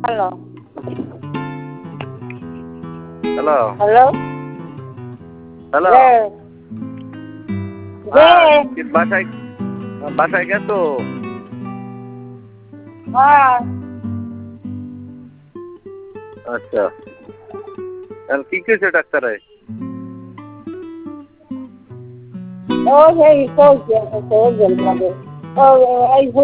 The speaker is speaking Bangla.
হ্যালো হ্যালো হ্যালো হ্যালো বাসায় বাসায় গেছো? হ্যাঁ আচ্ছা, কি কইছে ডাক্তারে? ও সেই কইছে